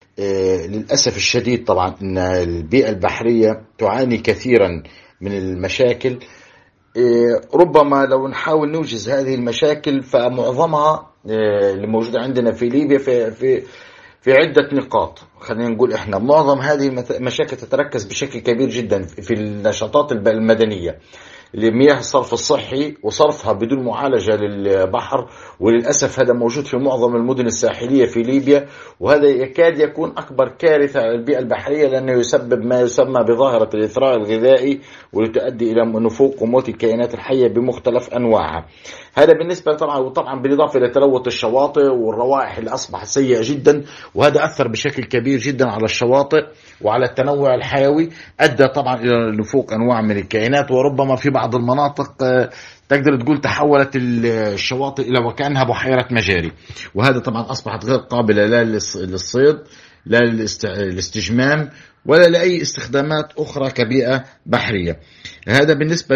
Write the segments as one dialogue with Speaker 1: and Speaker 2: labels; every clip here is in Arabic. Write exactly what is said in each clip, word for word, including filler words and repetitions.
Speaker 1: للأسف الشديد طبعا أن البيئة البحرية تعاني كثيرا من المشاكل. ربما لو نحاول نوجز هذه المشاكل فمعظمها اللي موجودة عندنا في ليبيا في في في عدة نقاط. خلينا نقول إحنا معظم هذه المشاكل تتركز بشكل كبير جدا في النشاطات المدنية لمياه الصرف الصحي وصرفها بدون معالجة للبحر، وللأسف هذا موجود في معظم المدن الساحلية في ليبيا، وهذا يكاد يكون أكبر كارثة على البيئة البحرية لأنه يسبب ما يسمى بظاهرة الإثراء الغذائي، وتؤدي إلى نفوق وموت الكائنات الحية بمختلف أنواعها. هذا بالنسبة طبعا وطبعا بالإضافة إلى تلوث الشواطئ والروائح اللي أصبحت سيئة جدا، وهذا أثر بشكل كبير جدا على الشواطئ وعلى التنوع الحيوي، أدى طبعا إلى نفوق أنواع من الكائنات، وربما في بعض المناطق تقدر تقول تحولت الشواطئ إلى وكأنها بحيرة مجاري، وهذا طبعا أصبحت غير قابلة لا للصيد لا للاستجمام ولا لأي استخدامات أخرى كبيئة بحرية. هذا بالنسبة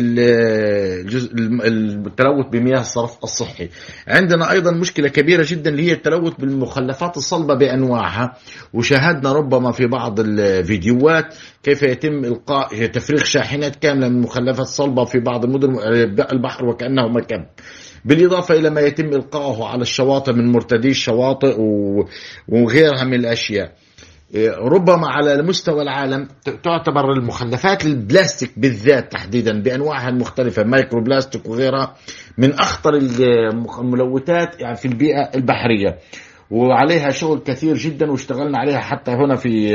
Speaker 1: للتلوث بمياه الصرف الصحي. عندنا أيضا مشكلة كبيرة جدا اللي هي التلوث بالمخلفات الصلبة بأنواعها، وشاهدنا ربما في بعض الفيديوهات كيف يتم إلقاء تفريغ شاحنات كاملة من مخلفات صلبة في بعض المدن البحر وكأنه مكب، بالإضافة إلى ما يتم إلقاؤه على الشواطئ من مرتدي الشواطئ وغيرها من الأشياء. ربما على مستوى العالم تعتبر المخلفات البلاستيك بالذات تحديدا بأنواعها المختلفة، مايكرو بلاستيك وغيرها، من أخطر الملوثات يعني في البيئة البحرية، وعليها شغل كثير جدا واشتغلنا عليها حتى هنا في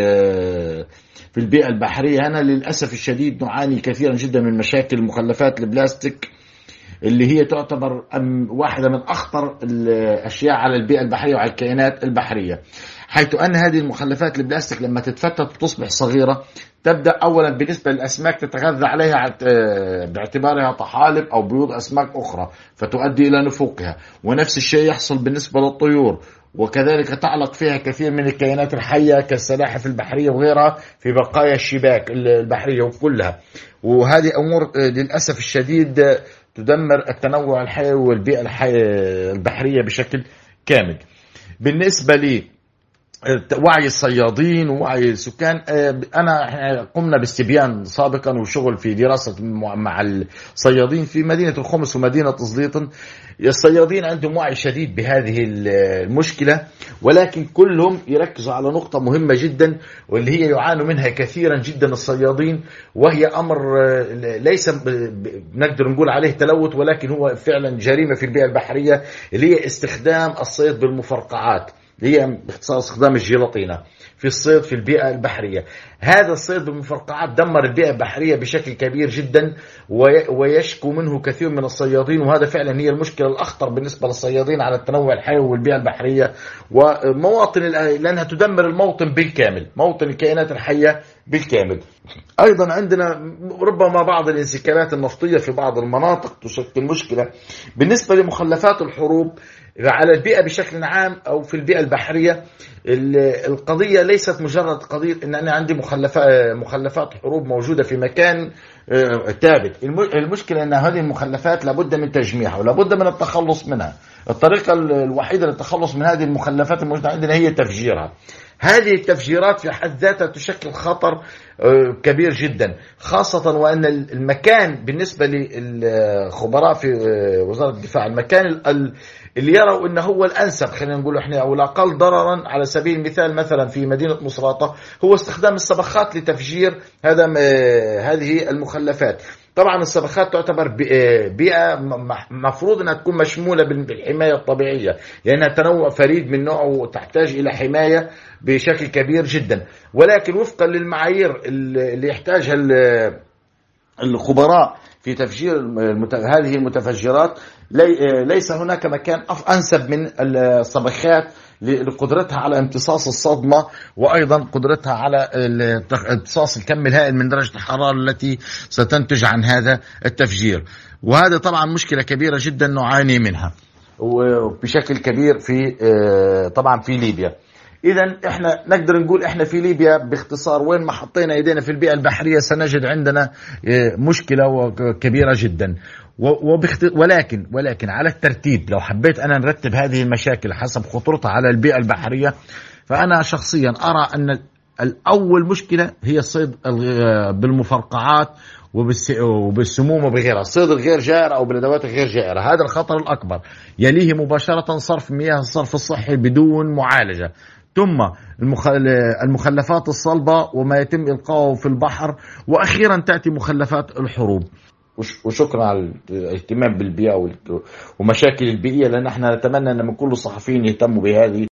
Speaker 1: في البيئة البحرية. هنا للأسف الشديد نعاني كثيرا جدا من مشاكل مخلفات البلاستيك اللي هي تعتبر واحدة من أخطر الأشياء على البيئة البحرية وعلى الكائنات البحرية، حيث أن هذه المخلفات البلاستيك لما تتفتت وتصبح صغيرة تبدأ أولا بالنسبة للأسماك تتغذى عليها باعتبارها طحالب أو بيوض أسماك أخرى فتؤدي إلى نفوقها، ونفس الشيء يحصل بالنسبة للطيور، وكذلك تعلق فيها كثير من الكائنات الحية كالسلاحف البحرية وغيرها في بقايا الشباك البحرية وكلها. وهذه أمور للأسف الشديد تدمر التنوع الحيوي والبيئة البحرية بشكل كامل. بالنسبة لي وعي الصيادين ووعي السكان، أنا قمنا باستبيان سابقا وشغل في دراسة مع الصيادين في مدينة الخمس ومدينة زليطن. الصيادين عندهم وعي شديد بهذه المشكلة، ولكن كلهم يركزوا على نقطة مهمة جدا واللي هي يعانوا منها كثيرا جدا الصيادين، وهي أمر ليس نقدر نقول عليه تلوث ولكن هو فعلا جريمة في البيئة البحرية، اللي هي استخدام الصيد بالمفرقعات، هي باختصار استخدام الجيلاطينة في الصيد في البيئة البحرية. هذا الصيد بالمفرقعات دمر البيئة البحرية بشكل كبير جدا ويشكو منه كثير من الصيادين، وهذا فعلا هي المشكلة الأخطر بالنسبة للصيادين على التنوع الحيوي والبيئة البحرية ومواطن، لأنها تدمر الموطن بالكامل، موطن الكائنات الحية بالكامل. أيضا عندنا ربما بعض الانسكابات النفطية في بعض المناطق تشكل مشكلة. بالنسبة لمخلفات الحروب على البيئة بشكل عام أو في البيئة البحرية، القضية ليست مجرد قضية أن أنا عندي مخلفات مخلفات حروب موجودة في مكان ثابت. المشكلة أن هذه المخلفات لابد من تجميعها ولابد من التخلص منها. الطريقة الوحيدة للتخلص من هذه المخلفات الموجودة عندنا هي تفجيرها. هذه التفجيرات في حد ذاتها تشكل خطر كبير جدا، خاصة وأن المكان بالنسبة للخبراء في وزارة الدفاع المكان اللي يروا أنه هو الأنسب، خلينا نقول إحنا، أو الأقل ضررا على سبيل المثال مثلا في مدينة مصراتة هو استخدام الصبخات لتفجير هذا هذه المخلفات. طبعا الصبخات تعتبر بيئة مفروض أنها تكون مشمولة بالحماية الطبيعية لأنها تنوع فريد من نوعه وتحتاج إلى حماية بشكل كبير جدا، ولكن وفقا للمعايير اللي يحتاجها الخبراء في تفجير هذه المتفجرات ليس هناك مكان أنسب من الصبخات لقدرتها على امتصاص الصدمة وأيضا قدرتها على امتصاص الكم الهائل من درجة الحرارة التي ستنتج عن هذا التفجير. وهذا طبعا مشكلة كبيرة جدا نعاني منها وبشكل كبير في طبعا في ليبيا. إذن إحنا نقدر نقول إحنا في ليبيا باختصار وين ما حطينا إيدينا في البيئة البحرية سنجد عندنا مشكلة كبيرة جدا. ولكن ولكن على الترتيب، لو حبيت أنا نرتب هذه المشاكل حسب خطورتها على البيئة البحرية، فأنا شخصيا أرى أن الأول مشكلة هي الصيد بالمفرقعات وبالسموم وبغيرها، الصيد الغير جائر أو بالأدوات الغير جائرة، هذا الخطر الأكبر. يليه مباشرة صرف مياه الصرف الصحي بدون معالجة، ثم المخلفات الصلبة وما يتم إلقائه في البحر، وأخيرا تأتي مخلفات الحروب. وشكرا على الاهتمام بالبيئة ومشاكل البيئية، لأن احنا نتمنى أن من كل الصحفيين يهتموا بهذه